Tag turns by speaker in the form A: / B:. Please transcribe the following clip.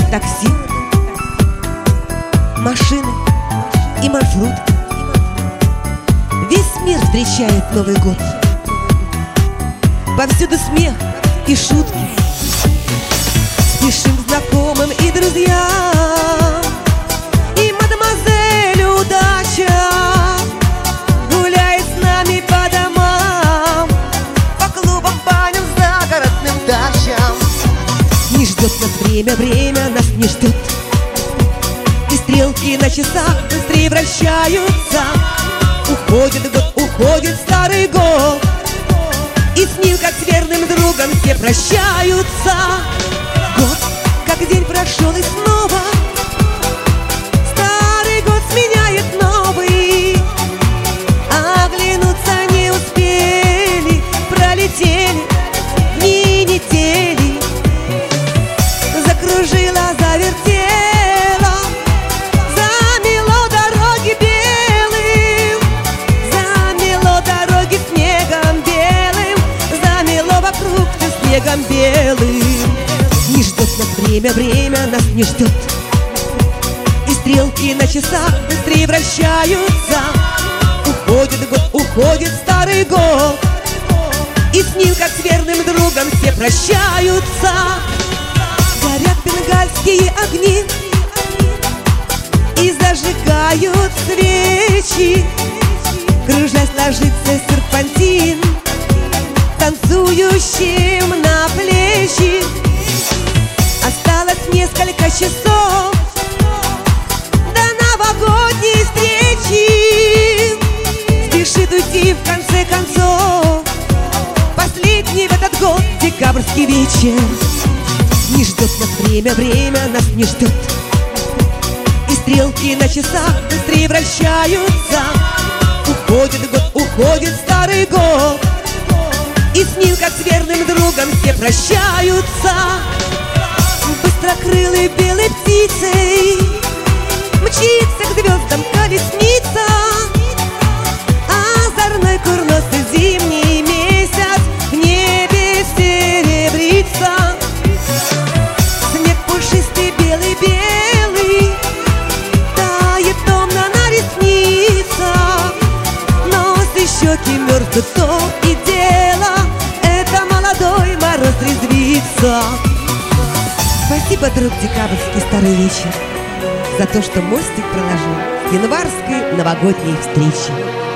A: такси, машины и маршрутки. Весь мир встречает Новый год. Повсюду смех и шутки. Спешим к знакомым и друзьям. И мадемуазель удача гуляет с нами по домам, по клубам, баням, загородным дачам. Не ждет нас время нас не ждет. И стрелки на часах быстрее вращаются. Уходит год, уходит старый год, и с ним, как с верным другом, все прощаются. Год, как день прошел, и снова старый год сменяет новый. Оглянуться не успели, пролетели дни и недели. Закружила, завертела, замело дороги белым, замело дороги снегом белым, замело вокруг все снегом белым. Не ждет нас время нас не ждет. И стрелки на часах быстрее вращаются. Уходит год, уходит старый год, и с ним, как с верным другом, все прощаются. Горят бенгальские огни и зажигают свечи. Кружась ложится серпантин, танцующим на плечи. Осталось несколько часов до новогодней встречи. Спешит уйти в конце концов последний в этот год декабрьский вечер. Не ждет нас время нас не ждет. И стрелки на часах быстрее вращаются. Уходит год, уходит старый год, и с ним, как с верным другом, все прощаются. Быстрокрылой белой птицей мчится к звездам колесница. Озорной курносый зимний месяц в небе серебрится. Снег пушистый белый-белый тает томно на ресницах. Нос и щеки мертвы, то и дело, это молодой мороз резвится. Спасибо, друг декабрьский старый вечер, за то, что мостик проложил к январской новогодней встрече.